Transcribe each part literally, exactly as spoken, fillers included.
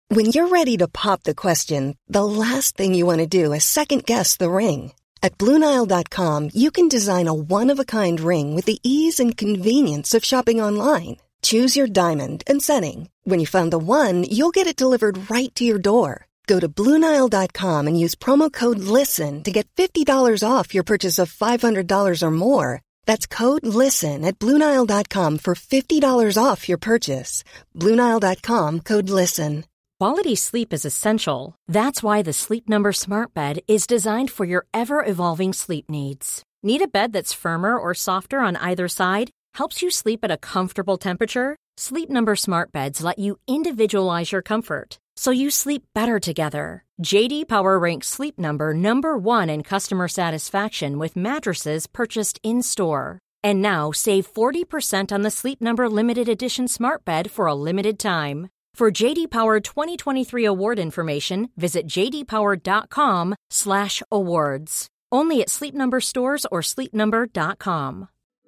When you're ready to pop the question, the last thing you want to do is second-guess the ring. At Blue Nile dot com, you can design a one-of-a-kind ring with the ease and convenience of shopping online. Choose your diamond and setting. When you find the one, you'll get it delivered right to your door. Go to Blue Nile dot com and use promo code LISTEN to get fifty dollars off your purchase of five hundred dollars or more. That's code LISTEN at Blue Nile dot com for fifty dollars off your purchase. Blue Nile dot com, code LISTEN. Quality sleep is essential. That's why the Sleep Number Smart Bed is designed for your ever-evolving sleep needs. Need a bed that's firmer or softer on either side? Helps you sleep at a comfortable temperature? Sleep Number Smart Beds let you individualize your comfort, so you sleep better together. J D Power ranks Sleep Number number one in customer satisfaction with mattresses purchased in-store. And now save forty percent on the Sleep Number Limited Edition Smart Bed for a limited time. For J D Power twenty twenty-three award information, visit j d power dot com slash awards. Only at Sleep Number stores or sleep number dot com.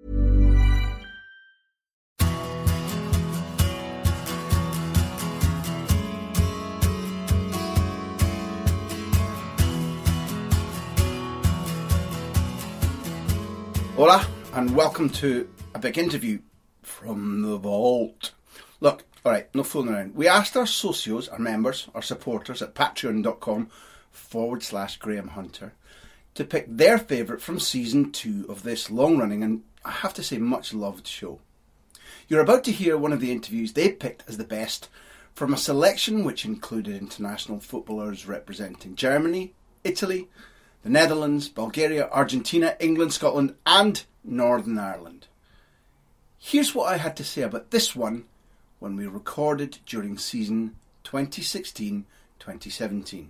Hola, and welcome to a big interview from the vault. Look, alright, no fooling around. We asked our socios, our members, our supporters at patreon.com forward slash Graham Hunter to pick their favourite from season two of this long-running and, I have to say, much-loved show. You're about to hear one of the interviews they picked as the best from a selection which included international footballers representing Germany, Italy, the Netherlands, Bulgaria, Argentina, England, Scotland and Northern Ireland. Here's what I had to say about this one when we recorded during season twenty sixteen twenty seventeen.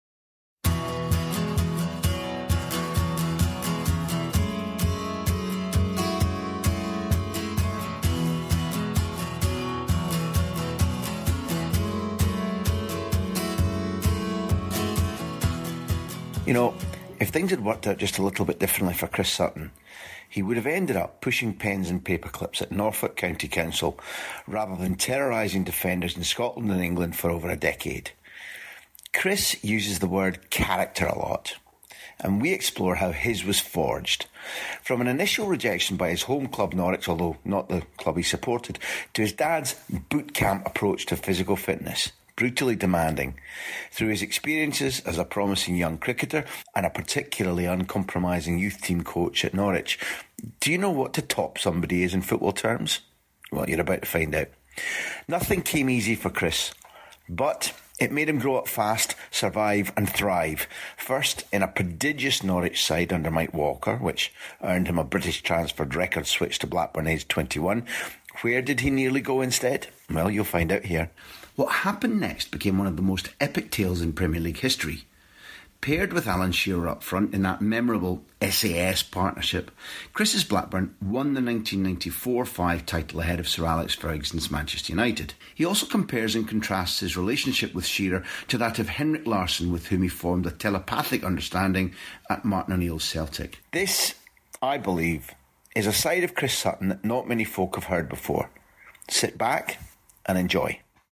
You know, if things had worked out just a little bit differently for Chris Sutton, he would have ended up pushing pens and paper clips at Norfolk County Council rather than terrorising defenders in Scotland and England for over a decade. Chris uses the word character a lot, and we explore how his was forged. From an initial rejection by his home club Norwich, although not the club he supported, to his dad's boot camp approach to physical fitness, brutally demanding, through his experiences as a promising young cricketer and a particularly uncompromising youth team coach at Norwich. Do you know what to top somebody is in football terms? Well, you're about to find out. Nothing came easy for Chris, but it made him grow up fast, survive and thrive. First in a prodigious Norwich side under Mike Walker, which earned him a British transferred record switch to Blackburn aged twenty-one. Where did he nearly go instead? Well, you'll find out here. What happened next became one of the most epic tales in Premier League history. Paired with Alan Shearer up front in that memorable S A S partnership, Chris's Blackburn won the nineteen ninety-four five title ahead of Sir Alex Ferguson's Manchester United. He also compares and contrasts his relationship with Shearer to that of Henrik Larsson, with whom he formed a telepathic understanding at Martin O'Neill's Celtic. This, I believe, is a side of Chris Sutton that not many folk have heard before. Sit back and enjoy.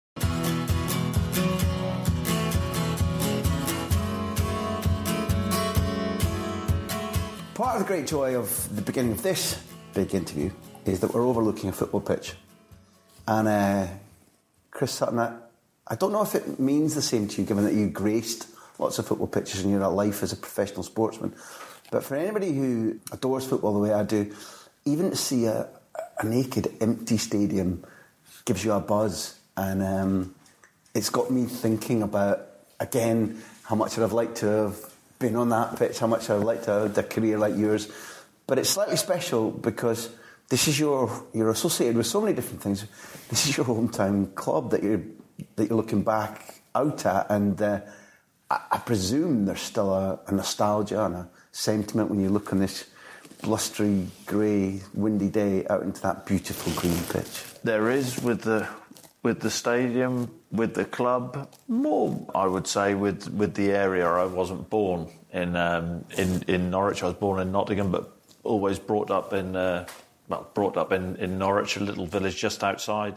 Part of the great joy of the beginning of this big interview is that we're overlooking a football pitch. And uh, Chris Sutton, I, I don't know if it means the same to you, given that you graced lots of football pitches in your life as a professional sportsman. But for anybody who adores football the way I do, even to see a, a naked, empty stadium gives you a buzz. And um, it's got me thinking about, again, how much I'd have liked to have been on that pitch, how much I'd like to have had a career like yours. But it's slightly special because this is your, you're associated with so many different things. This is your hometown club that you're, that you're looking back out at, and uh, I, I presume there's still a, a nostalgia and a sentiment when you look on this blustery, grey, windy day out into that beautiful green pitch. There is, with the with the stadium, with the club, more, I would say, with, with the area. I wasn't born in um, in in Norwich. I was born in Nottingham, but always brought up in uh, well, brought up in, in Norwich, a little village just outside.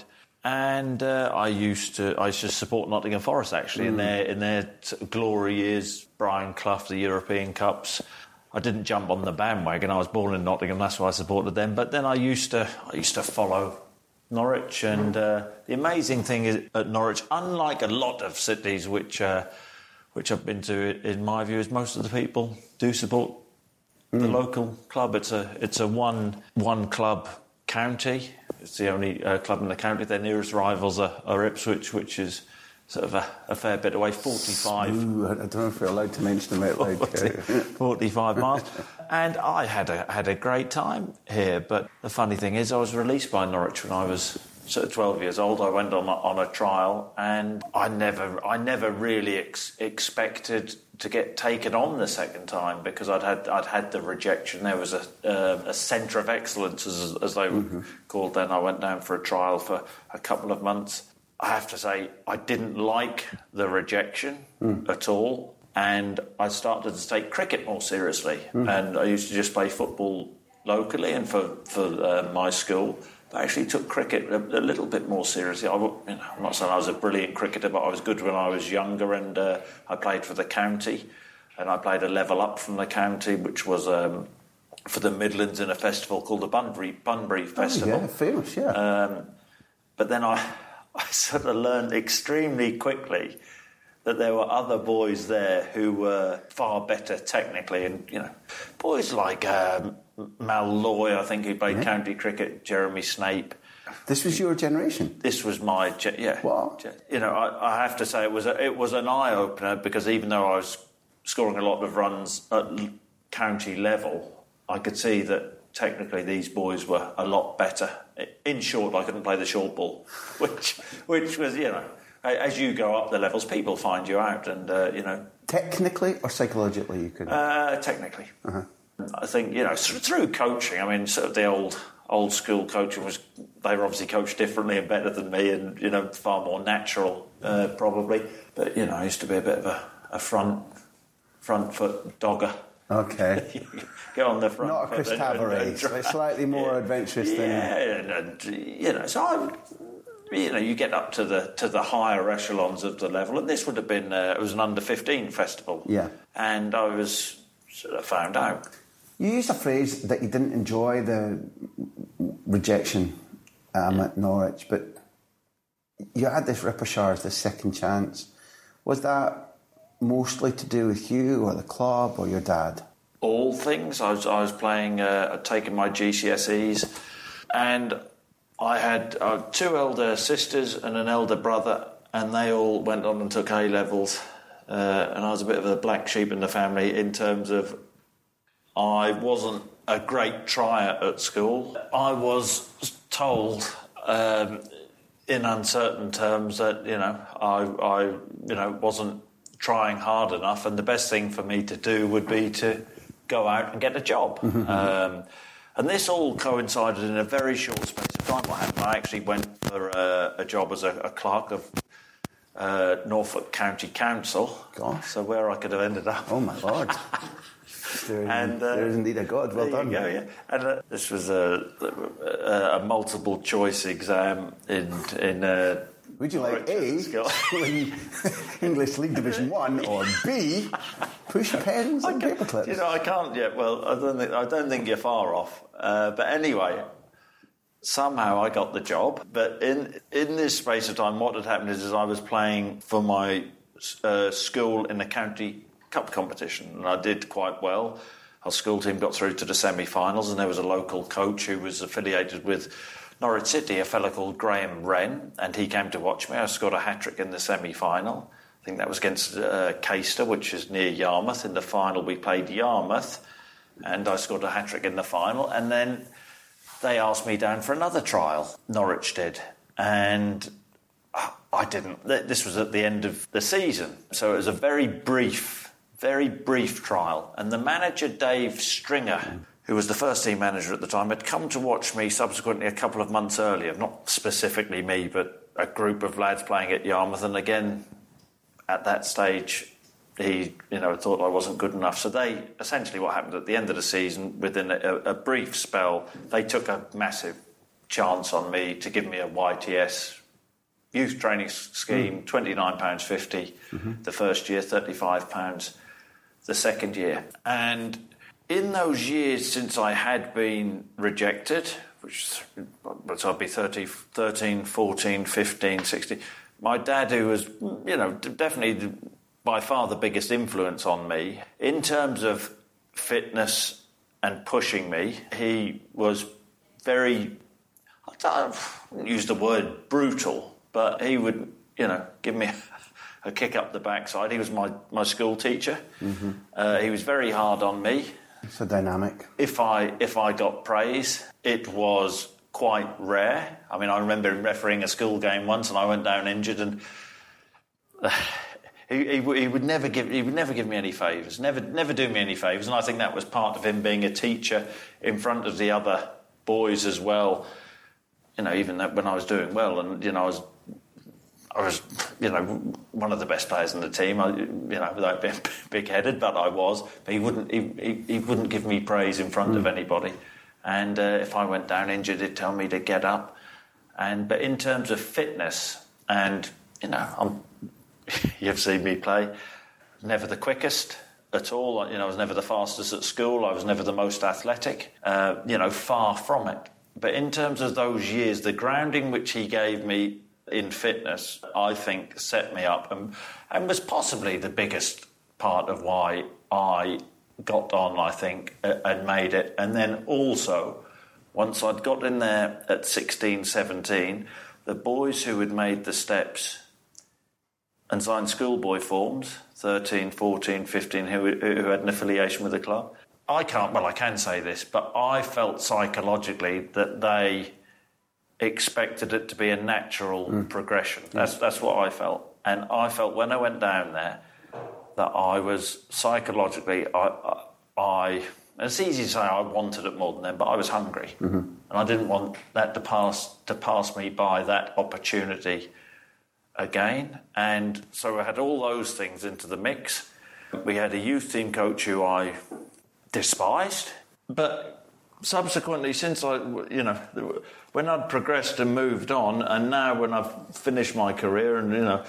And uh, I used to I used to support Nottingham Forest actually mm. in their in their glory years. Brian Clough, the European Cups. I didn't jump on the bandwagon. I was born in Nottingham, that's why I supported them. But then I used to I used to follow Norwich, and uh, the amazing thing is at Norwich, unlike a lot of cities which uh, which I've been to, in my view, is most of the people do support mm. the local club. It's a it's a one one club county. It's the only uh, club in the county. Their nearest rivals are, are Ipswich, which is sort of a, a fair bit away, forty-five. Ooh, I don't know if we're allowed to mention them out loud. forty-five miles. And I had a had a great time here. But the funny thing is, I was released by Norwich when I was sort of twelve years old. I went on a, on a trial, and I never I never really ex- expected to get taken on the second time, because I'd had I'd had the rejection. There was a uh, a centre of excellence, as, as they were mm-hmm. called then. I went down for a trial for a couple of months. I have to say, I didn't like the rejection mm. at all, and I started to take cricket more seriously. Mm. And I used to just play football locally and for for uh, my school. But I actually took cricket a, a little bit more seriously. I, you know, I'm not saying I was a brilliant cricketer, but I was good when I was younger, and uh, I played for the county, and I played a level up from the county, which was um, for the Midlands in a festival called the Bunbury Bunbury Festival. Oh, yeah, famous, yeah. Um, but then I, I sort of learned extremely quickly that there were other boys there who were far better technically, and you know, boys like um, Mal Loy, I think, who played yeah. county cricket, Jeremy Snape. This was your generation. This was my, ge- yeah. What? You know, I, I have to say it was a, it was an eye opener, because even though I was scoring a lot of runs at county level, I could see that technically these boys were a lot better. In short, I couldn't play the short ball, which which was, you know, as you go up the levels, people find you out, and uh, you know. Technically or psychologically, you could. Uh, technically. Uh-huh. I think, you know, through coaching. I mean, sort of the old old school coaching was, they were obviously coached differently and better than me, and you know, far more natural, uh, probably. But you know, I used to be a bit of a, a front front foot dogger. Okay. Get on the front. Not a Chris Tavares, but slightly more yeah. adventurous than. Yeah, and, and you know, so I would, you know, you get up to the to the higher echelons of the level, and this would have been uh, it was an under fifteen festival. Yeah. And I was sort of found out. You used a phrase that you didn't enjoy the rejection um, yeah. at Norwich, but you had this repertoire, this second chance. Was that mostly to do with you or the club or your dad? All things. I was I was playing, uh, I'd taken my G C S Es, and I had uh, two elder sisters and an elder brother, and they all went on and took A levels, uh, and I was a bit of a black sheep in the family in terms of I wasn't a great trier at school. I was told um, in uncertain terms that, you know, I, I, you know, wasn't trying hard enough, and the best thing for me to do would be to go out and get a job. Mm-hmm. Um, and this all coincided in a very short space of time. What happened? I actually went for a, a job as a, a clerk of uh, Norfolk County Council. Gosh. So where I could have ended up. Oh, my Lord. There is, and, uh, there is indeed a God. Well there done. You go, yeah. And uh, this was a, a, a multiple choice exam in in. Uh, Would you like A, English League Division One, or B, push pens and paper clips? You know, I can't yet. Well, I don't think I don't think you're far off. Uh, but anyway, somehow I got the job. But in in this space of time, what had happened is, is I was playing for my uh, school in the county cup competition, and I did quite well. Our school team got through to the semi-finals, and there was a local coach who was affiliated with Norwich City, a fellow called Graham Wren, and he came to watch me. I scored a hat-trick in the semi-final. I think that was against uh, Caister, which is near Yarmouth. In the final, we played Yarmouth, and I scored a hat-trick in the final. And then they asked me down for another trial. Norwich did. And I didn't. This was at the end of the season, so it was a very brief, very brief trial. And the manager, Dave Stringer, who was the first team manager at the time, had come to watch me subsequently a couple of months earlier. Not specifically me, but a group of lads playing at Yarmouth. And again, at that stage, he, you know, thought I wasn't good enough. So they, essentially what happened at the end of the season, within a, a brief spell, they took a massive chance on me to give me a Y T S youth training scheme, mm. twenty-nine pounds fifty mm-hmm. the first year, thirty-five pounds the second year. And in those years since I had been rejected, which which I'd be thirteen, fourteen, fifteen, sixteen, my dad, who was, you know, definitely by far the biggest influence on me, in terms of fitness and pushing me, he was very, I wouldn't use the word brutal, but he would, you know, give me a kick up the backside. He was my, my school teacher. Mm-hmm. Uh, he was very hard on me. It's a dynamic. If I if I got praise, it was quite rare. I mean, I remember him refereeing a school game once, and I went down injured, and uh, he, he he would never give he would never give me any favours, never never do me any favours, and I think that was part of him being a teacher in front of the other boys as well. You know, even that when I was doing well, and you know, I was. I was, you know, one of the best players in the team. I, you know, without being big-headed, but I was. But he wouldn't, he, he, he wouldn't give me praise in front mm. of anybody. And uh, if I went down injured, he'd tell me to get up. And but in terms of fitness, and you know, I'm, you've seen me play. Never the quickest at all. You know, I was never the fastest at school. I was never the most athletic. Uh, you know, far from it. But in terms of those years, the grounding which he gave me in fitness, I think, set me up and, and was possibly the biggest part of why I got on, I think, and made it. And then also, once I'd got in there at sixteen, seventeen, the boys who had made the steps and signed schoolboy forms, thirteen, fourteen, fifteen, who, who had an affiliation with the club, I can't, well, I can say this, but I felt psychologically that they expected it to be a natural mm. progression. That's mm. that's what I felt. And I felt when I went down there that I was psychologically, I, I, I it's easy to say I wanted it more than them, but I was hungry. Mm-hmm. And I didn't want that to pass to pass me by, that opportunity again. And so I had all those things into the mix. We had a youth team coach who I despised, but subsequently, since I, you know, when I'd progressed and moved on, and now when I've finished my career, and you know,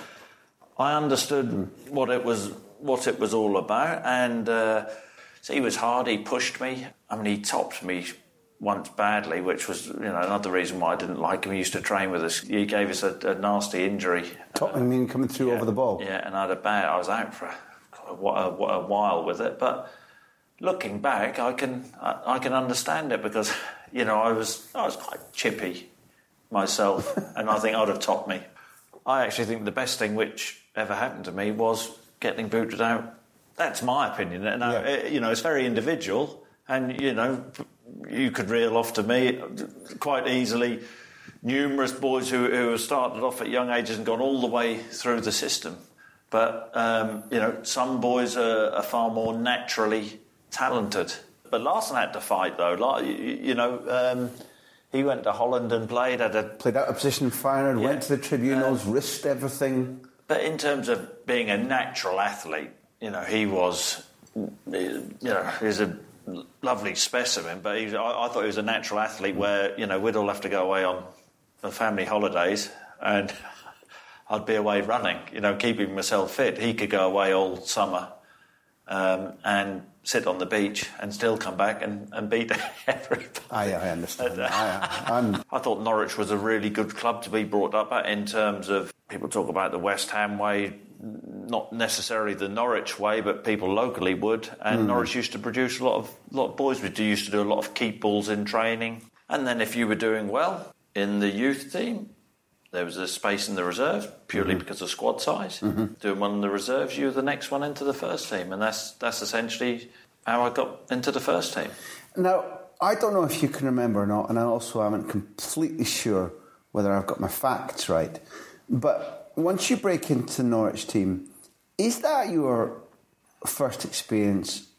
I understood what it was, what it was all about. And uh, so he was hard. He pushed me. I mean, he topped me once badly, which was, you know, another reason why I didn't like him. He used to train with us. He gave us a, a nasty injury. Top, I mean, coming through yeah, over the ball. Yeah, and I had a bad. I was out for a, a, a while with it, but. Looking back, I can I, I can understand it because, you know, I was I was quite chippy myself, and I think I'd have topped me. I actually think the best thing which ever happened to me was getting booted out. That's my opinion. And yeah. I, you know, it's very individual, and you know, you could reel off to me quite easily numerous boys who who have started off at young ages and gone all the way through the system. But um, you know, some boys are, are far more naturally talented. But Larson had to fight, though. Like, you, you know, um, he went to Holland and played at a... Played out of position forward, yeah. went to the tribunals, um, risked everything. But in terms of being a natural athlete, you know, he was... You know, he was a lovely specimen, but he was, I, I thought he was a natural athlete where, you know, we'd all have to go away on the family holidays and I'd be away running, you know, keeping myself fit. He could go away all summer um, and... sit on the beach and still come back and, and beat everybody. I, I understand. I, I thought Norwich was a really good club to be brought up at in terms of, people talk about the West Ham way, not necessarily the Norwich way, but people locally would. And mm. Norwich used to produce a lot of lot of boys. We used to do a lot of keep balls in training. And then if you were doing well in the youth team, there was a space in the reserve purely mm-hmm. because of squad size. Mm-hmm. Doing one in the reserves, you were the next one into the first team, and that's that's essentially how I got into the first team. Now, I don't know if you can remember or not, and I also haven't completely sure whether I've got my facts right. But once you break into the Norwich team, is that your first experience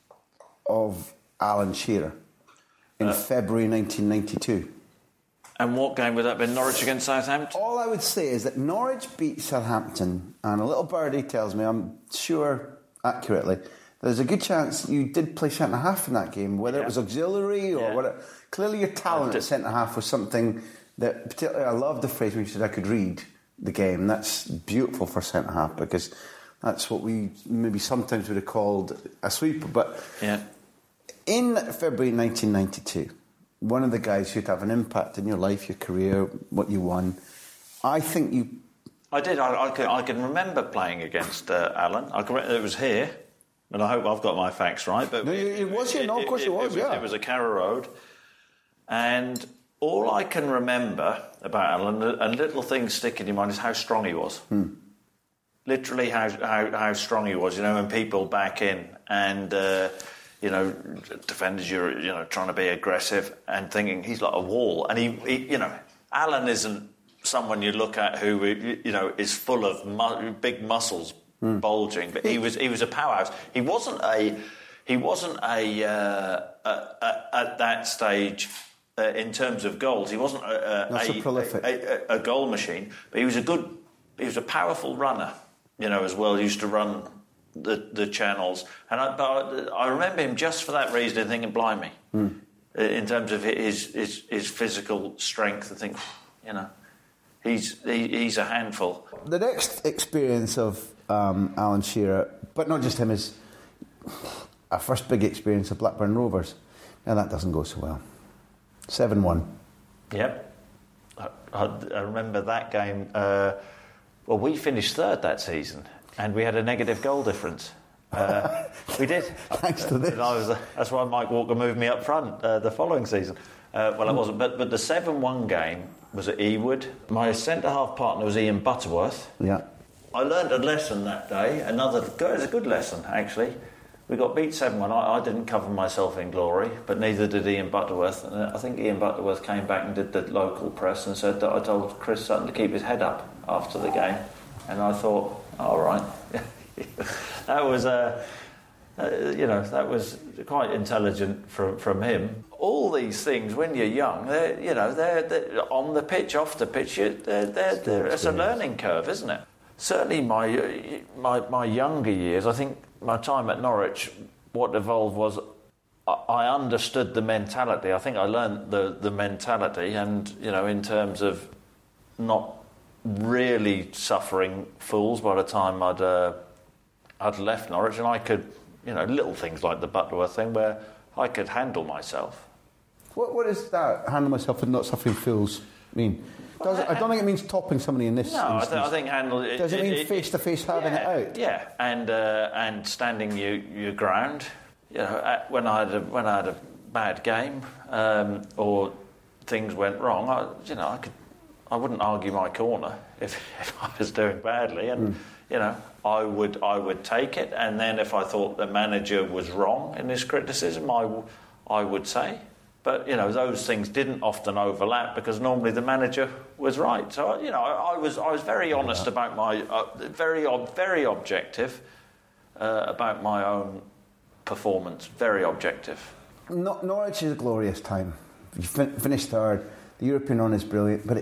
of Alan Shearer in uh, February nineteen ninety-two? And what game would that be? Norwich against Southampton? All I would say is that Norwich beat Southampton, and a little birdie tells me, I'm sure accurately, there's a good chance you did play centre-half in that game, whether yeah. it was auxiliary or yeah. whatever. Clearly your talent at centre-half was something that, particularly, I love the phrase when you said I could read, the game. That's beautiful for centre half because that's what we maybe sometimes would have called a sweeper. But yeah. in February nineteen ninety-two, one of the guys who'd have an impact in your life, your career, what you won, I think you... I did. I, I, can, I can remember playing against uh, Alan. I can, it was here, and I hope I've got my facts right. But no, it, it was here. No, of course it, it was, it, yeah. It was a Carrow Road. And all I can remember about Alan, and little things stick in your mind, is how strong he was. Hmm. Literally how, how how strong he was, you know, when people back in and, uh, you know, defenders, you're, you know, trying to be aggressive and thinking he's like a wall. And he, he you know, Alan isn't someone you look at who, you know, is full of mu- big muscles mm. bulging, but he was he was a powerhouse. He wasn't a he wasn't a, uh, a, a at that stage uh, in terms of goals. He wasn't a, a, Not so a, prolific. A, a, a goal machine, but he was a good. He was a powerful runner, you know, as well. He used to run the the channels, and I, but I remember him just for that reason, thinking, "Blimey," mm. in terms of his his his physical strength. I think, you know. He's he, he's a handful. The next experience of um, Alan Shearer, but not just him, is our first big experience of Blackburn Rovers. Now that doesn't go so well. seven one. Yep. I, I, I remember that game. Uh, well, we finished third that season, and we had a negative goal difference. Uh, we did. Thanks to this. And I was, uh, that's why Mike Walker moved me up front uh, the following season. Uh, well, it wasn't. But, but the seven one game was at Ewood. My centre-half partner was Ian Butterworth. Yeah. I learned a lesson that day. Another, it was a good lesson, actually. We got beat seven one. I, I didn't cover myself in glory, but neither did Ian Butterworth. And I think Ian Butterworth came back and did the local press and said that I told Chris Sutton to keep his head up after the game. And I thought, all right. that was... Uh, Uh, you know, that was quite intelligent from from him. All these things, when you're young, they're, you know, they're, they're on the pitch, off the pitch. They're, they're, they're, it's a learning curve, isn't it? Certainly, my my my younger years, I think my time at Norwich, what evolved was I, I understood the mentality. I think I learned the the mentality, and you know, in terms of not really suffering fools by the time I'd uh, I'd left Norwich, and I could. You know, little things like the Butterworth thing where I could handle myself. What What does that, handle myself and not suffering fools, mean? Does it, I don't think it means topping somebody in this no, instance. I, th- I think handle... It, does it, it mean face-to-face having yeah, it out? Yeah, and uh, and standing your, your ground. You know, at, when, I had a, when I had a bad game um, or things went wrong, I, you know, I could... I wouldn't argue my corner if, if I was doing badly, and... Mm. You know, I would I would take it, and then if I thought the manager was wrong in his criticism, I, w- I would say. But you know, those things didn't often overlap because normally the manager was right. So you know, I, I was I was very honest yeah. about my uh, very very objective uh, about my own performance. Very objective. No, Norwich is a glorious time. You fin- finished third. The European run is brilliant, but it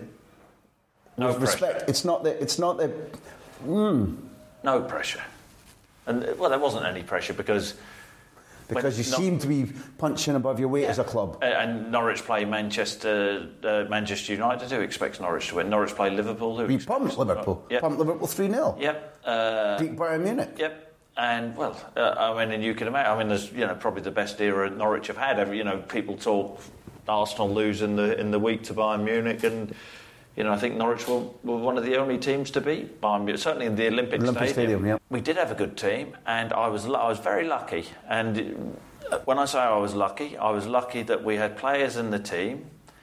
no with respect. It's not the it's not the. Mm. No pressure. And, well, there wasn't any pressure because... Because you no, seem to be punching above your weight yeah. as a club. And Norwich play Manchester uh, Manchester United, who expects Norwich to win. Norwich play Liverpool, who We expects... pumped Liverpool. Yep. Pumped Liverpool three nil. Yep. Uh, Beat Bayern Munich. Yep. And, well, uh, I mean, and you can imagine... I mean, there's, you know, probably the best era Norwich have had. Every, you know, people talk Arsenal lose in the, in the week to Bayern Munich and... You know, I think Norwich were, were one of the only teams to beat Bayern Munich, certainly in the Olympic, Olympic Stadium. Stadium yeah. We did have a good team, and I was I was very lucky. And when I say I was lucky, I was lucky that we had players in the team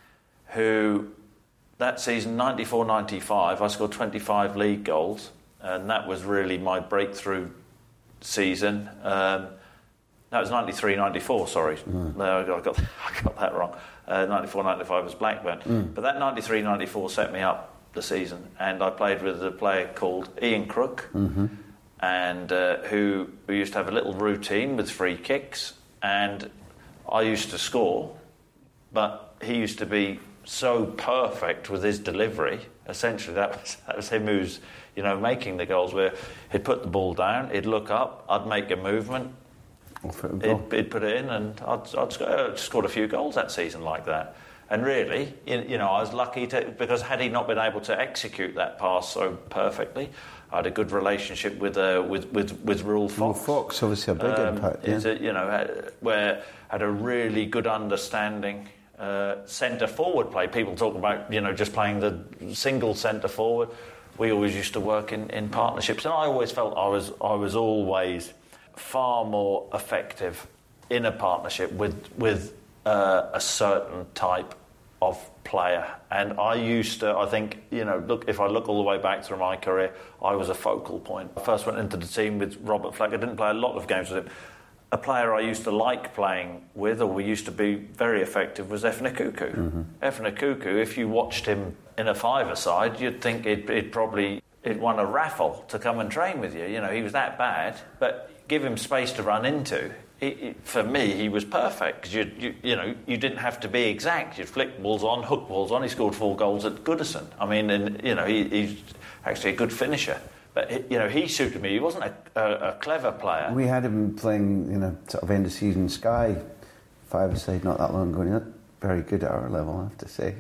who, that season, ninety-four ninety-five, I scored twenty-five league goals, and that was really my breakthrough season. Um, that was ninety-three ninety-four, sorry. Mm. No, I got, I got that wrong. Uh, ninety-four ninety-five was Blackburn. Mm. But that ninety-three ninety-four set me up the season, and I played with a player called Ian Crook, mm-hmm. and uh, who we used to have a little routine with free kicks, and I used to score, but he used to be so perfect with his delivery. Essentially, that was that was him who's you know making the goals. Where he'd put the ball down, he'd look up, I'd make a movement. He'd, he'd put it in, and I'd, I'd, sc- I'd scored a few goals that season like that. And really, you know, I was lucky to, because had he not been able to execute that pass so perfectly, I had a good relationship with uh, with, with with Rule Fox. Rule Fox, obviously a big um, impact. Yeah. A, you know, had, where had a really good understanding. Uh, centre forward play. People talk about, you know, just playing the single centre forward. We always used to work in, in partnerships, and I always felt I was I was always far more effective in a partnership with with uh, a certain type of player. And I used to, I think, you know, look, if I look all the way back through my career, I was a focal point. I first went into the team with Robert Fleck. I didn't play a lot of games with him. A player I used to like playing with, or we used to be very effective, was Efna Kuku. Mm-hmm. Efna Kuku, if you watched him in a five-a-side, you'd think he'd, he'd probably he'd won a raffle to come and train with you. You know, he was that bad. But give him space to run into. He, he, for me, he was perfect, because you, you, you know, you didn't have to be exact. You'd flick balls on, hook balls on. He scored four goals at Goodison. I mean, and you know, he, he's actually a good finisher. But, you know, he suited me. He wasn't a, a, a clever player. We had him playing, you know, sort of end of season Sky five-a-side not that long ago. Not very good at our level, I have to say.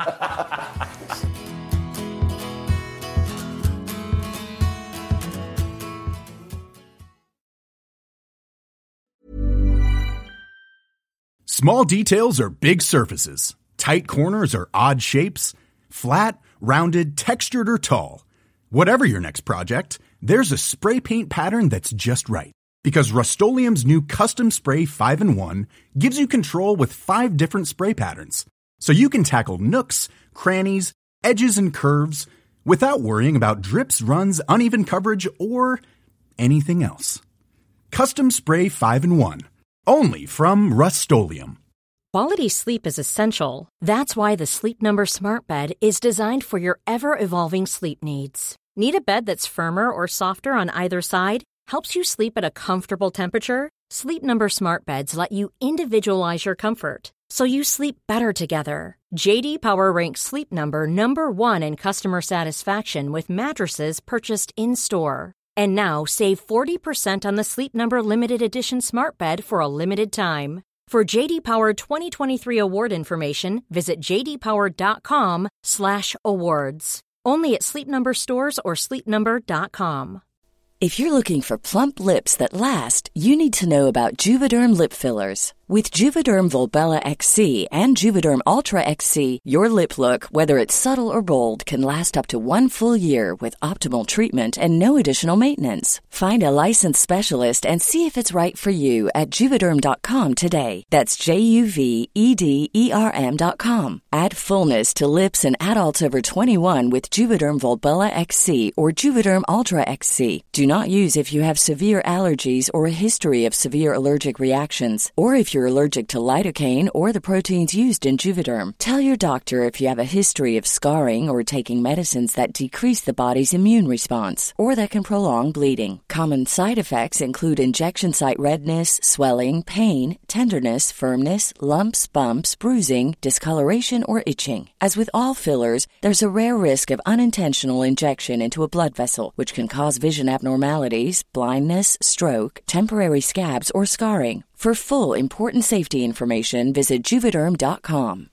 Small details are big surfaces. Tight corners are odd shapes. Flat, rounded, textured, or tall. Whatever your next project, there's a spray paint pattern that's just right. Because Rust-Oleum's new Custom Spray five in one gives you control with five different spray patterns. So you can tackle nooks, crannies, edges, and curves without worrying about drips, runs, uneven coverage, or anything else. Custom Spray five in one. Only from Rust-Oleum. Quality sleep is essential. That's why the Sleep Number Smart Bed is designed for your ever-evolving sleep needs. Need a bed that's firmer or softer on either side? Helps you sleep at a comfortable temperature? Sleep Number Smart Beds let you individualize your comfort, so you sleep better together. J D Power ranks Sleep Number number one in customer satisfaction with mattresses purchased in-store. And now save forty percent on the Sleep Number Limited Edition Smart Bed for a limited time. For J D Power twenty twenty-three award information, visit jdpower.com slash awards. Only at Sleep Number stores or sleep number dot com. If you're looking for plump lips that last, you need to know about Juvederm lip fillers. With Juvederm Volbella X C and Juvederm Ultra X C, your lip look, whether it's subtle or bold, can last up to one full year with optimal treatment and no additional maintenance. Find a licensed specialist and see if it's right for you at Juvederm dot com today. That's J U V E D E R M dot com. Add fullness to lips in adults over twenty-one with Juvederm Volbella X C or Juvederm Ultra X C. Do not use if you have severe allergies or a history of severe allergic reactions, or if you're allergic to lidocaine or the proteins used in Juvederm. Tell your doctor if you have a history of scarring or taking medicines that decrease the body's immune response or that can prolong bleeding. Common side effects include injection site redness, swelling, pain, tenderness, firmness, lumps, bumps, bruising, discoloration, or itching. As with all fillers, there's a rare risk of unintentional injection into a blood vessel, which can cause vision abnormalities, blindness, stroke, temporary scabs, or scarring. For full, important safety information, visit Juvederm dot com.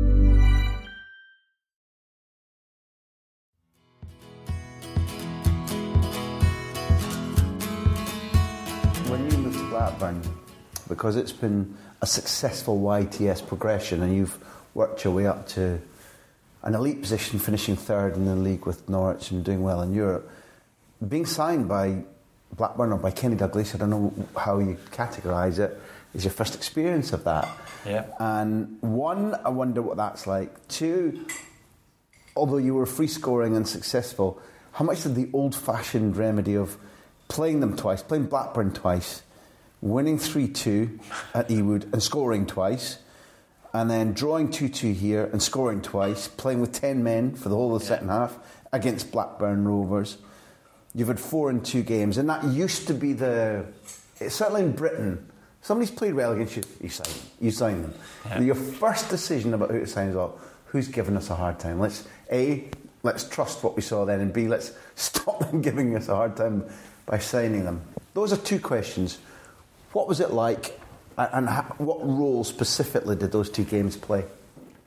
When you moved to Blackburn, because it's been a successful Y T S progression and you've worked your way up to an elite position, finishing third in the league with Norwich and doing well in Europe, being signed by Blackburn or by Kenny Dalglish, I don't know how you categorise it, is your first experience of that. Yeah. And one, I wonder what that's like. Two, although you were free scoring and successful, how much did the old-fashioned remedy of playing them twice, playing Blackburn twice, winning three two at Ewood and scoring twice, and then drawing two two here and scoring twice, playing with ten men for the whole of the yeah. second half against Blackburn Rovers. You've had four in two games, and that used to be the... It's certainly in Britain, somebody's played well against you, you sign them. You sign them. Yeah. Your first decision about who to sign is, well, who's giving us a hard time? Let's, A, let's trust what we saw then, and B, let's stop them giving us a hard time by signing them. Those are two questions. What was it like, and what role specifically did those two games play?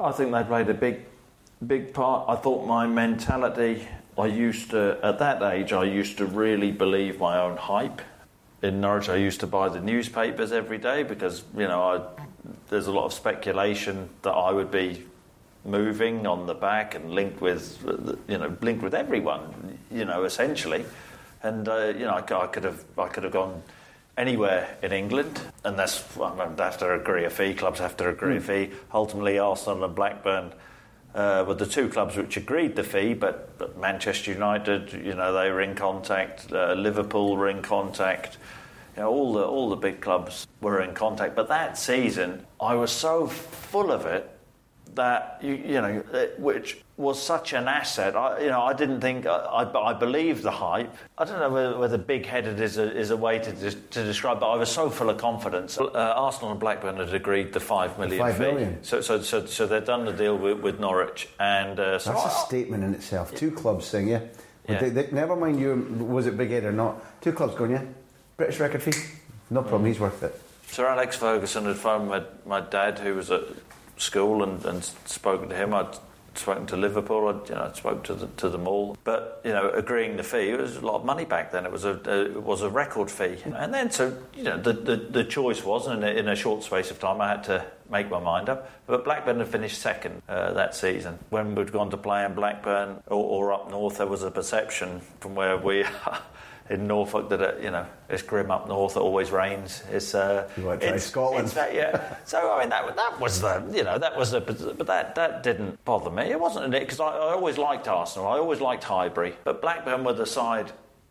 I think they played a big, big part. I thought my mentality, I used to, at that age, I used to really believe my own hype. In Norwich, I used to buy the newspapers every day because, you know, I, there's a lot of speculation that I would be moving on the back and linked with, you know, linked with everyone, you know, essentially. And, uh, you know, I, I could have I could have gone anywhere in England, and that's, well, I have to agree a fee, clubs have to agree mm. a fee. Ultimately, Arsenal and Blackburn uh, were the two clubs which agreed the fee, but, but Manchester United, you know, they were in contact, uh, Liverpool were in contact, you know, all the all the big clubs were in contact. But that season, I was so full of it that, you, you know, it, which was such an asset. I, you know, I didn't think, I, I, I believed the hype. I don't know whether, whether big-headed is a, is a way to, to describe, but I was so full of confidence. Uh, Arsenal and Blackburn had agreed the five million five fee. million. So, so, so, so they'd done the deal with, with Norwich. And uh, so That's I, a statement in itself. Yeah. Two clubs saying, yeah. yeah. They, they, never mind you, was it big-headed or not. Two clubs going, yeah. British record fee. No problem, mm. he's worth it. Sir Alex Ferguson had phoned my, my dad, who was at school, and, and spoken to him. I'd spoken to Liverpool. I'd, you know, I'd spoke to the, to them all. But, you know, agreeing the fee, it was a lot of money back then. It was a, a it was a record fee. And then, so, you know, the, the, the choice was, and in a, in a short space of time, I had to make my mind up. But Blackburn had finished second uh, that season. When we'd gone to play in Blackburn or, or up north, there was a perception from where we are in Norfolk that, uh, you know, it's grim up north, it always rains. It's uh, you want to try Scotland. It's, yeah. So, I mean, that that was the, you know, that was the, but that, that didn't bother me. It wasn't, because I, I always liked Arsenal, I always liked Highbury, but Blackburn were the side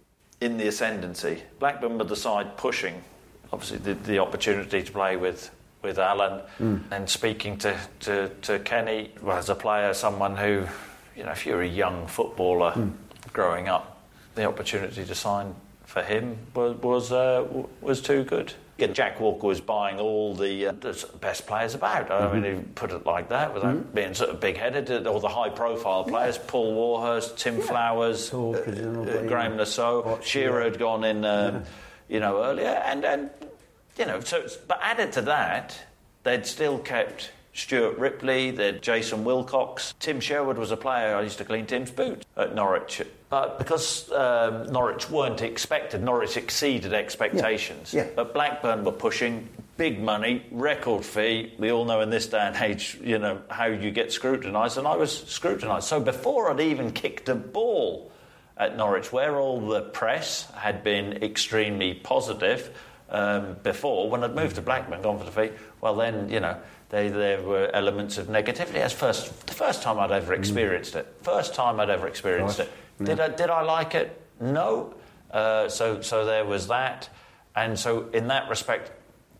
in the ascendancy. Blackburn were the side pushing, obviously, the, the opportunity to play with with Alan, mm. and speaking to, to, to Kenny, well, as a player, someone who, you know, if you're a young footballer mm. growing up, the opportunity to sign for him was was, uh, was too good. And Jack Walker was buying all the, uh, the best players about. Mm-hmm. I mean, he put it like that without mm-hmm. being sort of big-headed. All the high-profile players: yeah. Paul Warhurst, Tim yeah. Flowers, so, uh, uh, Graham Nassau. Shearer had gone in, um, yeah. you know, earlier, and and you know, so but added to that, they'd still kept Stuart Ripley, they'd Jason Wilcox. Tim Sherwood was a player I used to clean Tim's boots at Norwich. But because um, Norwich weren't expected, Norwich exceeded expectations. Yeah. Yeah. But Blackburn were pushing big money, record fee. We all know in this day and age, you know, how you get scrutinised, and I was scrutinised. So before I'd even kicked a ball at Norwich, where all the press had been extremely positive um, before, when I'd moved to Blackburn, gone for the fee, well then, you know, They, there were elements of negativity. As first, the first time I'd ever experienced it. First time I'd ever experienced Gosh. it. Did yeah. I? Did I like it? No. Uh, so, so there was that, and so in that respect,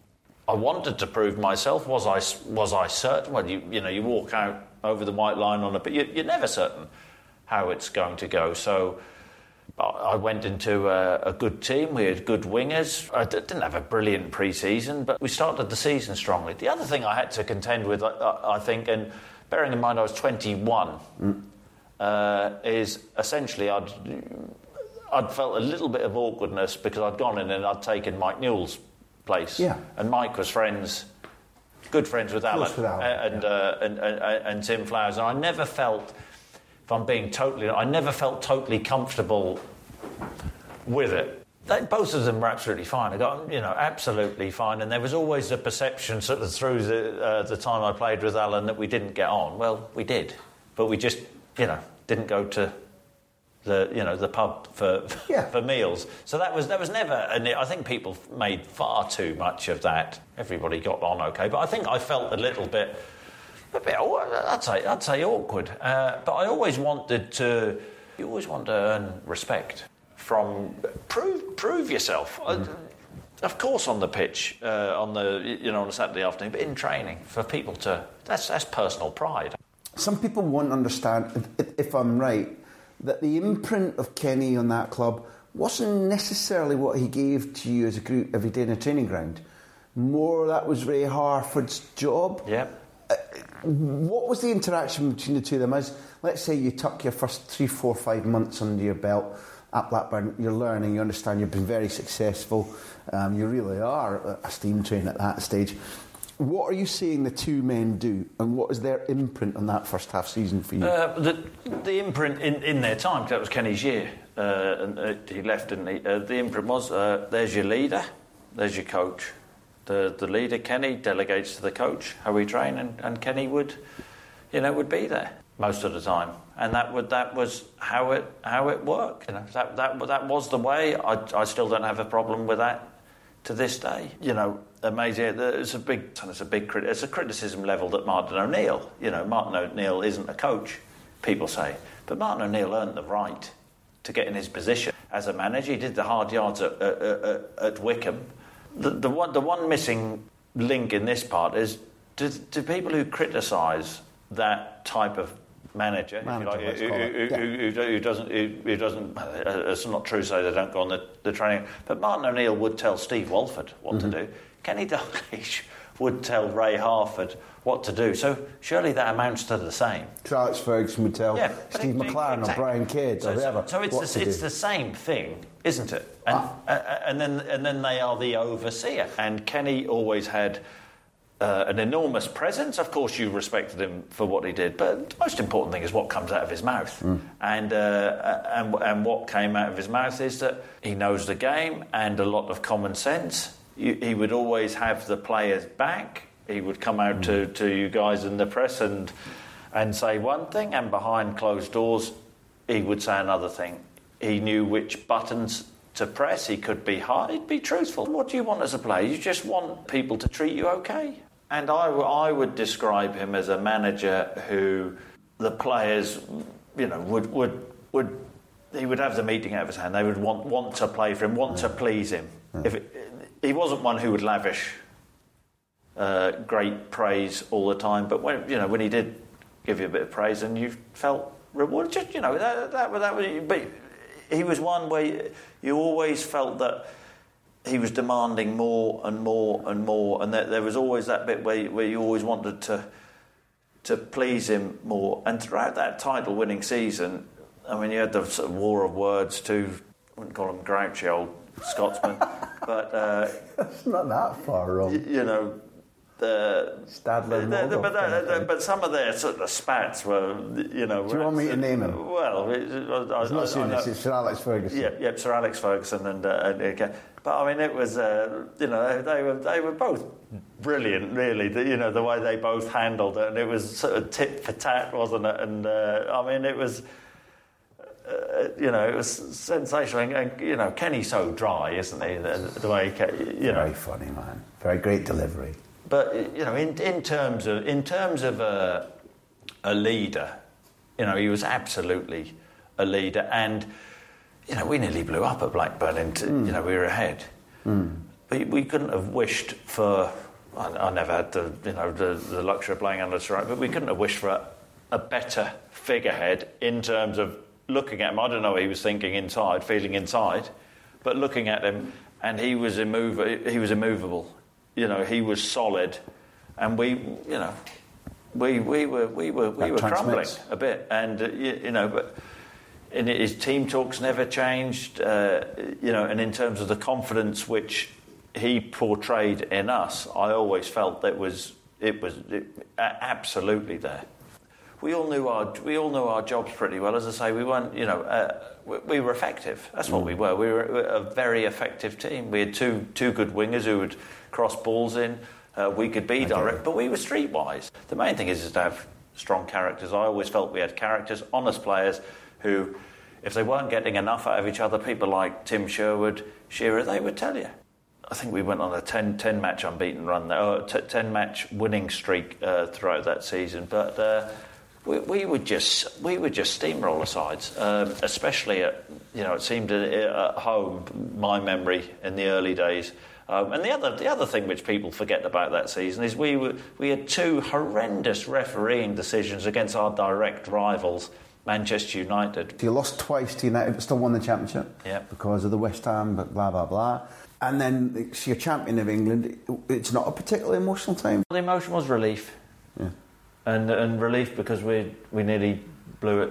I wanted to prove myself. Was I? Was I certain? Well, you, you know, you walk out over the white line on it, but you, you're never certain how it's going to go. So I went into a, a good team. We had good wingers. I d- didn't have a brilliant pre-season, but we started the season strongly. The other thing I had to contend with, I, I think, and bearing in mind I was twenty-one, mm. uh, is essentially I'd, I'd felt a little bit of awkwardness because I'd gone in and I'd taken Mike Newell's place. Yeah. And Mike was friends, good friends with Alan, with Alan. And, yeah. uh, and, and, and Tim Flowers. And I never felt... If I'm being totally... I never felt totally comfortable with it. They, both of them were absolutely fine. I got, you know, absolutely fine. And there was always a perception sort of through the, uh, the time I played with Alan that we didn't get on. Well, we did. But we just, you know, didn't go to the, you know, the pub for yeah. for meals. So that was that was never... And I think people made far too much of that. Everybody got on okay. But I think I felt a little bit... A bit, I'd say, I'd say awkward. Uh, but I always wanted to... You always want to earn respect from... Prove prove yourself. Mm. Uh, of course on the pitch, uh, on the you know on a Saturday afternoon, but in training, for people to... That's, that's personal pride. Some people won't understand, if, if I'm right, that the imprint of Kenny on that club wasn't necessarily what he gave to you as a group every day in a training ground. More that was Ray Harford's job. Yeah. Uh, what was the interaction between the two of them? As let's say you tuck your first three, four, five months under your belt at Blackburn, you're learning, you understand, you've been very successful, um, you really are a steam train at that stage. What are you seeing the two men do, and what is their imprint on that first half season for you? Uh, the, the imprint in, in their time, 'cause that was Kenny's year, uh, and uh, he left, didn't he? Uh, the imprint was, uh, there's your leader, there's your coach. The the leader, Kenny, delegates to the coach how we train, and, and Kenny would, you know, would be there most of the time, and that would that was how it how it worked. You know, that that that was the way. I I still don't have a problem with that to this day. You know, amazing. It's a big it's a big crit- it's a criticism levelled at Martin O'Neill. You know, Martin O'Neill isn't a coach, people say, but Martin O'Neill earned the right to get in his position as a manager. He did the hard yards at, at, at, at Wycombe. The, the one the one missing link in this part is do, do people who criticise that type of manager, manager if you like, who, who, yeah. who, who, who doesn't who, who doesn't uh, it's not true to say they don't go on the, the training, but Martin O'Neill would tell Steve Walford what mm-hmm. to do. Kenny Dalglish would tell Ray Harford what to do. So surely that amounts to the same. Sir Alex Ferguson would tell yeah, Steve McLaren exactly. or Brian Kidd so, or whoever. So, so it's the, it's the same thing, isn't it? And ah. uh, and then and then they are the overseer. And Kenny always had uh, an enormous presence. Of course, you respected him for what he did, but the most important thing is what comes out of his mouth. Mm. And uh, and and what came out of his mouth is that he knows the game and a lot of common sense. He would always have the players back. He would come out to, to you guys in the press and and say one thing, and behind closed doors he would say another thing. He knew which buttons to press. He could be hard. He'd be truthful. What do you want as a player? You just want people to treat you okay. And I, I would describe him as a manager who the players, you know, would would would he would have the meeting out of his hand. They would want want to play for him, want to please him. If it, he wasn't one who would lavish uh, great praise all the time, but when you know when he did give you a bit of praise and you felt rewarded, just you know that that, that was. But he was one where you, you always felt that he was demanding more and more and more, and that there was always that bit where you, where you always wanted to to please him more. And throughout that title-winning season, I mean, you had the sort of war of words too. I wouldn't call him grouchy old Scotsman. But uh, it's not that far wrong. You, you know, the Stadler. The, the, but, the, the, but some of their sort of spats were, you know. Do you want me to name him? Well, it, I, it's not saying this. It's Sir Alex Ferguson. Yeah, yeah, Sir Alex Ferguson, and, uh, and but I mean, it was, uh, you know, they were they were both brilliant, really. The, you know, the way they both handled it, and it was sort of tit for tat, wasn't it? And uh, I mean, it was. Uh, you know, it was sensational, and, and you know, Kenny's so dry, isn't he? The, the way he, you know, very funny man, very great delivery. But you know, in in terms of in terms of a a leader, you know, he was absolutely a leader, and you know, we nearly blew up at Blackburn. Into mm. you know, we were ahead. Mm. We we couldn't have wished for. I, I never had the you know the, the luxury of playing under strike, but we couldn't have wished for a, a better figurehead in terms of. Looking at him, I don't know what he was thinking inside, feeling inside, but looking at him, and he was immov- he was immovable. You know, he was solid, and we, you know, we we were we were we that were crumbling a bit, and uh, you, you know, but in his team talks never changed. Uh, you know, and in terms of the confidence which he portrayed in us, I always felt that was it was it, absolutely there. We all knew our we all knew our jobs pretty well. As I say, we weren't, you know, uh, we, we were effective. That's what we were. We were a very effective team. We had two two good wingers who would cross balls in. Uh, we could be direct, but we were streetwise. The main thing is, is to have strong characters. I always felt we had characters, honest players who, if they weren't getting enough out of each other, people like Tim Sherwood, Shearer, they would tell you. I think we went on a ten, ten match unbeaten run there, or t- ten match winning streak uh, throughout that season, but. Uh, We, we would just we would just steamroll the sides, um, especially at you know it seemed at, at home. My memory in the early days, um, and the other the other thing which people forget about that season is we were we had two horrendous refereeing decisions against our direct rivals, Manchester United. You lost twice to United, but still won the championship. Yeah. Because of the West Ham, but blah blah blah. And then it's your champion of England. It's not a particularly emotional time. The emotion was relief. Yeah. And and relief because we we nearly blew it,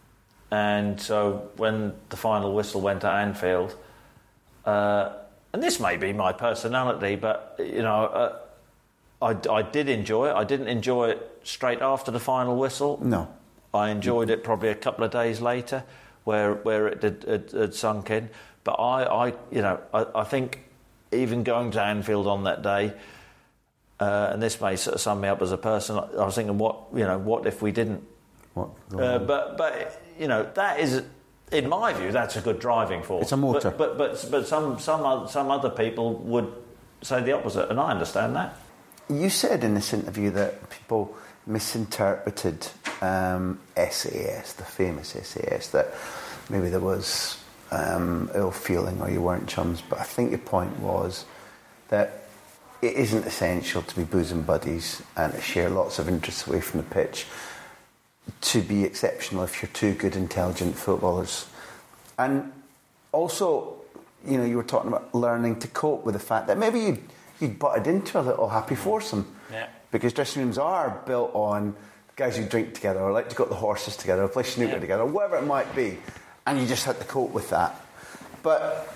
and so when the final whistle went at Anfield, uh, and this may be my personality, but you know, uh, I, I did enjoy it. I didn't enjoy it straight after the final whistle. No. I enjoyed it probably a couple of days later, where where it had, had, had sunk in. But I, I you know, I, I think even going to Anfield on that day, uh, and this may sort of sum me up as a person, I was thinking, what you know, what if we didn't? What? Uh, but but you know, that is, in my view, that's a good driving force. It's a motor. But but but, but some some some other people would say the opposite, and I understand that. You said in this interview that people misinterpreted um, S A S, the famous S A S, that maybe there was um, ill feeling or you weren't chums, but I think your point was that it isn't essential to be bosom buddies and to share lots of interests away from the pitch to be exceptional if you're two good, intelligent footballers. And also, you know, you were talking about learning to cope with the fact that maybe you'd, you'd butted into a little happy foursome. Yeah. Because dressing rooms are built on guys who drink together or like to go to the horses together or play snooker yeah. together, or whatever it might be. And you just had to cope with that. But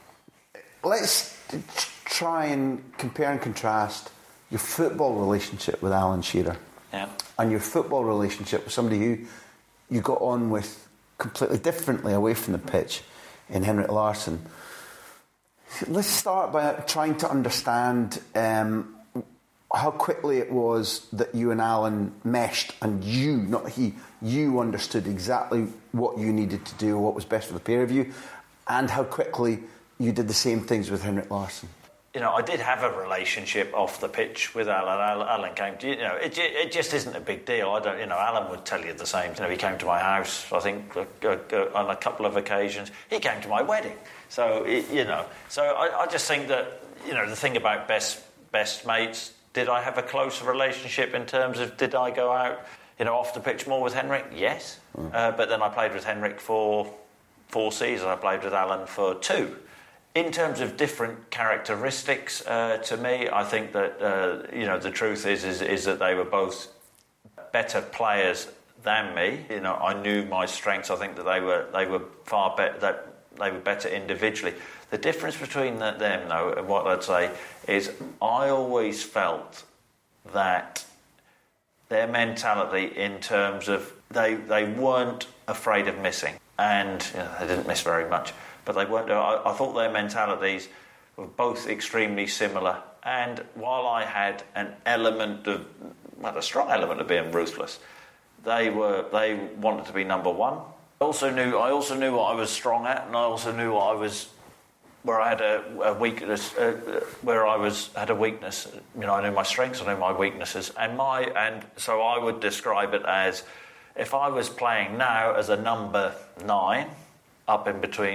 let's try and compare and contrast your football relationship with Alan Shearer yeah. and your football relationship with somebody who you got on with completely differently away from the pitch in Henrik Larsson. Let's start by trying to understand um, how quickly it was that you and Alan meshed, and you, not he, you understood exactly what you needed to do, what was best for the pair of you, and how quickly you did the same things with Henrik Larsson. You know, I did have a relationship off the pitch with Alan. Alan, Alan came to, you know, it, it just isn't a big deal. I don't, you know, Alan would tell you the same. You know, he came to my house, I think, uh, uh, on a couple of occasions. He came to my wedding. So, it, you know, so I, I just think that, you know, the thing about best best mates, did I have a closer relationship in terms of, did I go out, you know, off the pitch more with Henrik? Yes. Mm. Uh, but then I played with Henrik for four seasons. I played with Alan for two. In terms of different characteristics, uh, to me, I think that, uh, you know, the truth is, is is that they were both better players than me. You know, I knew my strengths. I think that they were they were far better, that they were better individually. The difference between the, them, though, and what I'd say is, I always felt that their mentality in terms of they they weren't afraid of missing, and you know, they didn't miss very much. But they weren't. I, I thought their mentalities were both extremely similar. And while I had an element of, well, a strong element of being ruthless, they were. They wanted to be number one. I also knew. I also knew what I was strong at, and I also knew what I was, where I had a, a weakness. Uh, where I was had a weakness. You know, I knew my strengths. I knew my weaknesses, and my and so I would describe it as, if I was playing now as a number nine, up in between.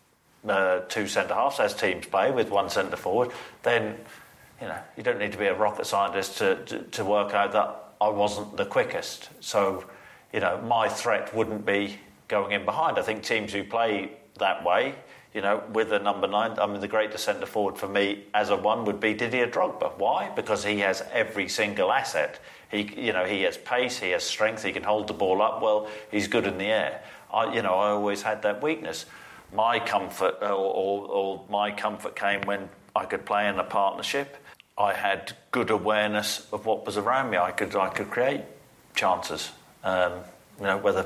Uh, two centre-halves, as teams play, with one centre-forward, then, you know, you don't need to be a rocket scientist to, to, to work out that I wasn't the quickest. So, you know, my threat wouldn't be going in behind. I think teams who play that way, you know, with a number nine, I mean, the greatest centre-forward for me as a one would be Didier Drogba. Why? Because he has every single asset. He, you know, he has pace, he has strength, he can hold the ball up well, he's good in the air. I, you know, I always had that weakness. My comfort, or, or, or my comfort came when I could play in a partnership. I had good awareness of what was around me. I could, I could create chances. Um, you know, whether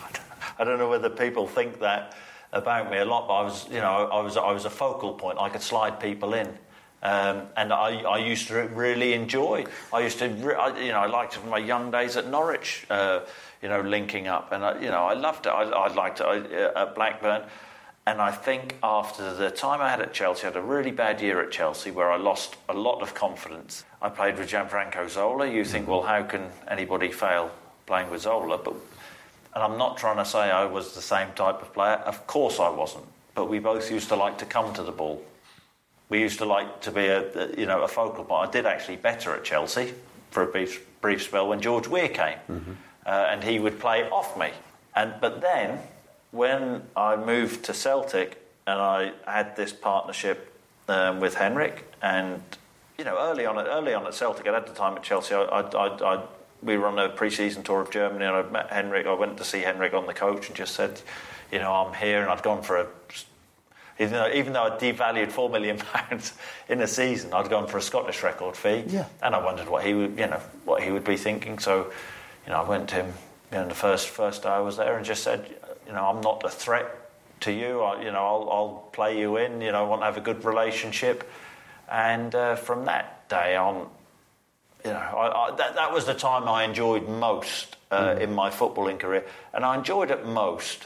I don't know whether people think that about me a lot, but I was, you know, I was, I was a focal point. I could slide people in, um, and I, I used to really enjoy. I used to, you know, I liked it from my young days at Norwich. Uh, you know, linking up, and I, you know, I loved it. I, I liked it I, at Blackburn. And I think after the time I had at Chelsea, I had a really bad year at Chelsea where I lost a lot of confidence. I played with Gianfranco Zola. You think, well, how can anybody fail playing with Zola? But, and I'm not trying to say I was the same type of player. Of course I wasn't. But we both used to like to come to the ball. We used to like to be a, you know, a focal point. I did actually better at Chelsea for a brief, brief spell when George Weah came. Mm-hmm. Uh, and he would play off me. And But then, when I moved to Celtic and I had this partnership um, with Henrik, and you know, early on, early on at Celtic, at the time at Chelsea, I, I, I, I, we were on a pre-season tour of Germany, and I met Henrik. I went to see Henrik on the coach and just said, you know, I'm here, and I'd gone for a, Even though, even though I devalued four million pounds in a season, I'd gone for a Scottish record fee, yeah. and I wondered what he would, you know, what he would be thinking. So, you know, I went to him, you know, the first first day I was there, and just said, you know, I'm not a threat to you. I, you know, I'll, I'll play you in. You know, I want to have a good relationship. And uh, from that day on, you know, I, I, that, that was the time I enjoyed most uh, mm. in my footballing career. And I enjoyed it most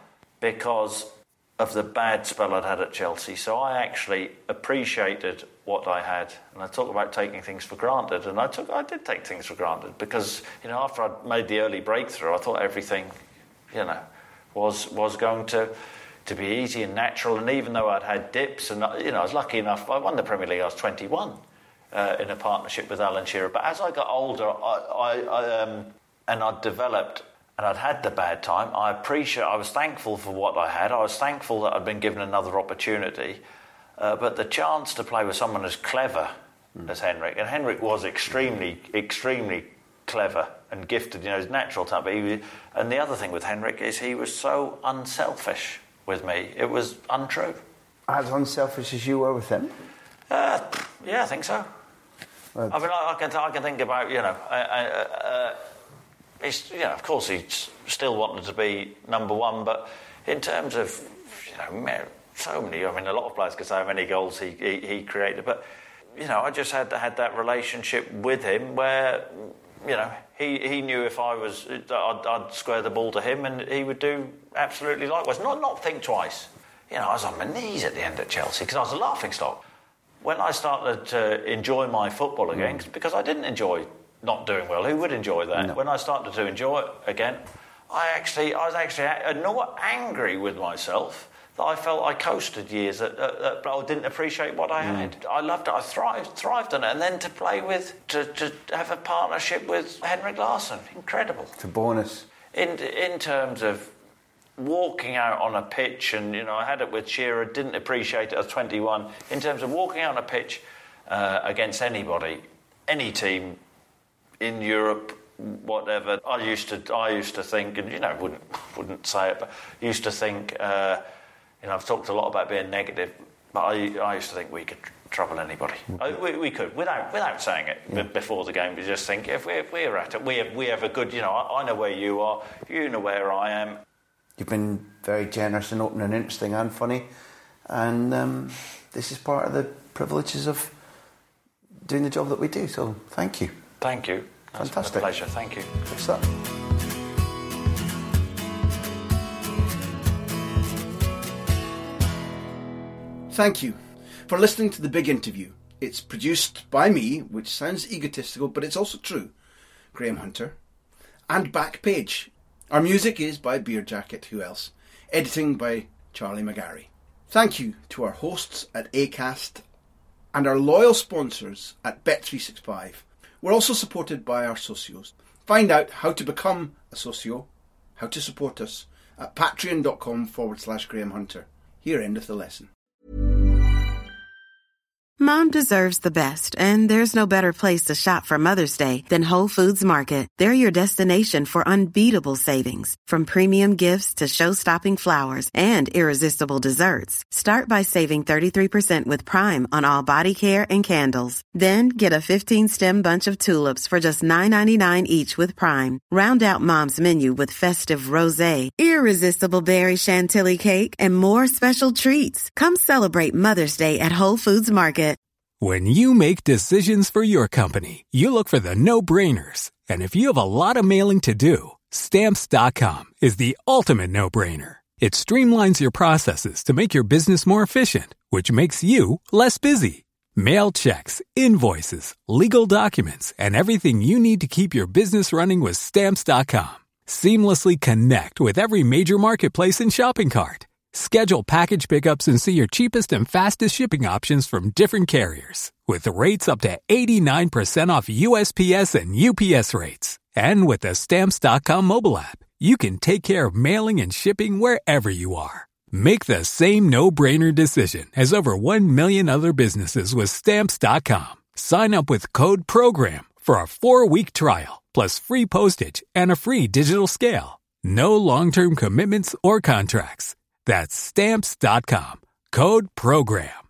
because of the bad spell I'd had at Chelsea. So I actually appreciated what I had. And I talk about taking things for granted. And I took, I did take things for granted because, you know, after I'd made the early breakthrough, I thought everything, you know, was was going to... to be easy and natural, and even though I'd had dips, and you know, I was lucky enough, I won the Premier League, I was twenty-one uh, in a partnership with Alan Shearer. But as I got older, I, I, I um, and I'd developed, and I'd had the bad time, I appreciate, I was thankful for what I had. I was thankful that I'd been given another opportunity, uh, but the chance to play with someone as clever mm. as Henrik, and Henrik was extremely, extremely clever and gifted, you know, his natural talent. But he, and the other thing with Henrik is he was so unselfish with me. It was untrue. As unselfish as you were with him? Uh, yeah, I think so. Well, I mean, I, I can I can think about, you know, uh, uh, he's, you know, of course he still wanted to be number one, but in terms of, you know, so many, I mean, a lot of players could say how many goals he, he, he created, but, you know, I just had had that relationship with him where, you know, he, he knew if I was, I'd, I'd square the ball to him, and he would do absolutely likewise. Not not think twice. You know, I was on my knees at the end at Chelsea because I was a laughing stock. When I started to enjoy my football again, mm. because I didn't enjoy not doing well. Who would enjoy that? No. When I started to enjoy it again, I actually, I was actually not angry with myself that I felt I coasted years, that, that, that I didn't appreciate what I mm. had. I loved it. I thrived, thrived on it. And then to play with, to, to have a partnership with Henrik Larsson, incredible. It's a bonus. In in terms of walking out on a pitch, and you know, I had it with Shearer, didn't appreciate it. I was twenty-one. In terms of walking out on a pitch uh, against anybody, any team in Europe, whatever, I used to, I used to think, and you know, wouldn't wouldn't say it, but used to think. Uh, You know, I've talked a lot about being negative, but I, I used to think we could trouble anybody. I, we, we could, without without saying it yeah. before the game. We just think if, we, if we're at it, we have, we have a good, you know, I, I know where you are, you know where I am. You've been very generous and open and interesting and funny, and um, this is part of the privileges of doing the job that we do, so thank you. Thank you. That's Fantastic. a pleasure, thank you. Good stuff. Thank you for listening to The Big Interview. It's produced by me, which sounds egotistical, but it's also true, Graham Hunter, and Backpage. Our music is by Beer Jacket, who else? Editing by Charlie McGarry. Thank you to our hosts at Acast and our loyal sponsors at Bet three sixty-five. We're also supported by our socios. Find out how to become a socio, how to support us, at patreon.com forward slash Graham Hunter. Here endeth the lesson. Mom deserves the best, and there's no better place to shop for Mother's Day than Whole Foods Market. They're your destination for unbeatable savings, from premium gifts to show-stopping flowers and irresistible desserts. Start by saving thirty-three percent with Prime on all body care and candles. Then get a fifteen-stem bunch of tulips for just nine ninety-nine each with Prime. Round out Mom's menu with festive rosé, irresistible berry chantilly cake, and more special treats. Come celebrate Mother's Day at Whole Foods Market. When you make decisions for your company, you look for the no-brainers. And if you have a lot of mailing to do, Stamps dot com is the ultimate no-brainer. It streamlines your processes to make your business more efficient, which makes you less busy. Mail checks, invoices, legal documents, and everything you need to keep your business running with Stamps dot com. Seamlessly connect with every major marketplace and shopping cart. Schedule package pickups and see your cheapest and fastest shipping options from different carriers, with rates up to eighty-nine percent off U S P S and U P S rates. And with the Stamps dot com mobile app, you can take care of mailing and shipping wherever you are. Make the same no-brainer decision as over one million other businesses with Stamps dot com. Sign up with code PROGRAM for a four-week trial, plus free postage and a free digital scale. No long-term commitments or contracts. That's Stamps dot com. Code PROGRAM.